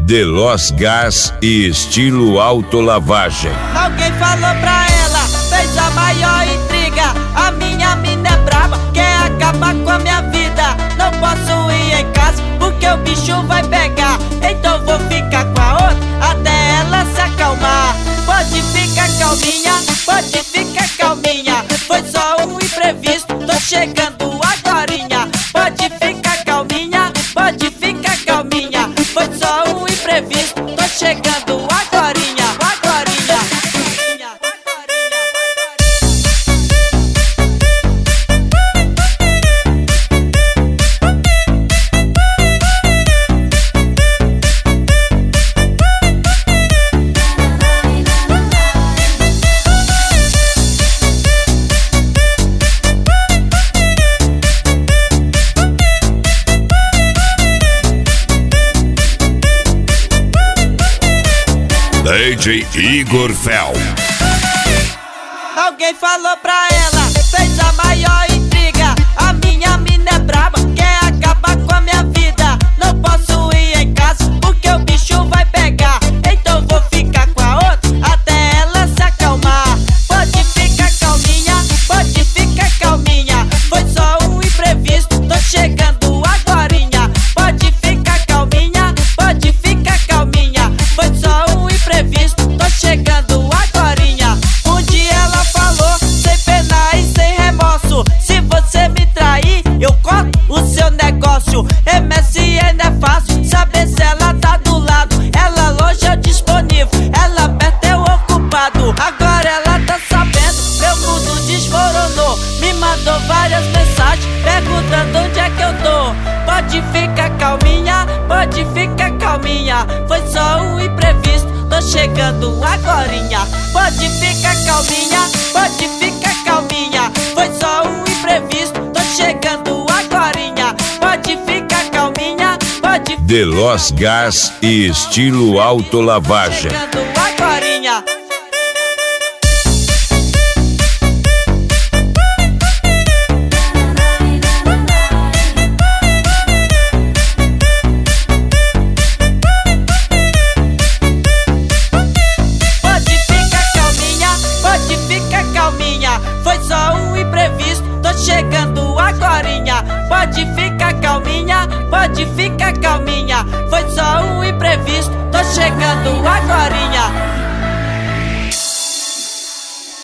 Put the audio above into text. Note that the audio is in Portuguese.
Delos Gás e estilo autolavagem. Alguém falou pra ela, fez a maior intriga. A minha mina é braba, quer acabar com a minha vida. Não posso ir em casa porque o bicho vai pegar. Então vou ficar com a outra até ela se acalmar. Pode ficar calminha, pode ficar calminha. Foi só um imprevisto, tô chegando agorinha. Pode ficar calminha, pode ficar calminha. Foi só um imprevisto, tô chegando agorinha, agorinha. DJ Igor Fel. Alguém falou pra ela, fez a maior intriga. A minha mina é braba, quer acabar com a minha vida. Não posso ir em casa porque o bicho vai pegar. Então vou ficar com a outra até ela se acalmar. Pode ficar calminha, pode ficar calminha. Foi só um imprevisto, tô chegando agorinha. Pode ficar calminha, pode ficar calminha. Foi só um imprevisto, tô chegando agorinha. Um dia ela falou, sem pena e sem remorso: se você me trair, eu corto o seu negócio. MSN é fácil, saber se ela tá do lado. Ela longe é disponível, ela perto é o ocupado. Agora ela tá sabendo, meu mundo desmoronou. Me mandou várias mensagens perguntando onde é que eu tô. Pode ficar calminha, pode ficar calminha. Foi só um imprevisto, tô chegando agorinha. Pode ficar calminha, pode ficar calminha. Foi só um imprevisto, tô chegando agorinha. Pode ficar calminha, pode ficar Delos Gás e estilo autolavagem. chegando agorinha. Pode ficar calminha, pode ficar calminha. Foi só um imprevisto, tô chegando agorinha. Pode ficar calminha, pode ficar calminha. Foi só um imprevisto, tô chegando agorinha.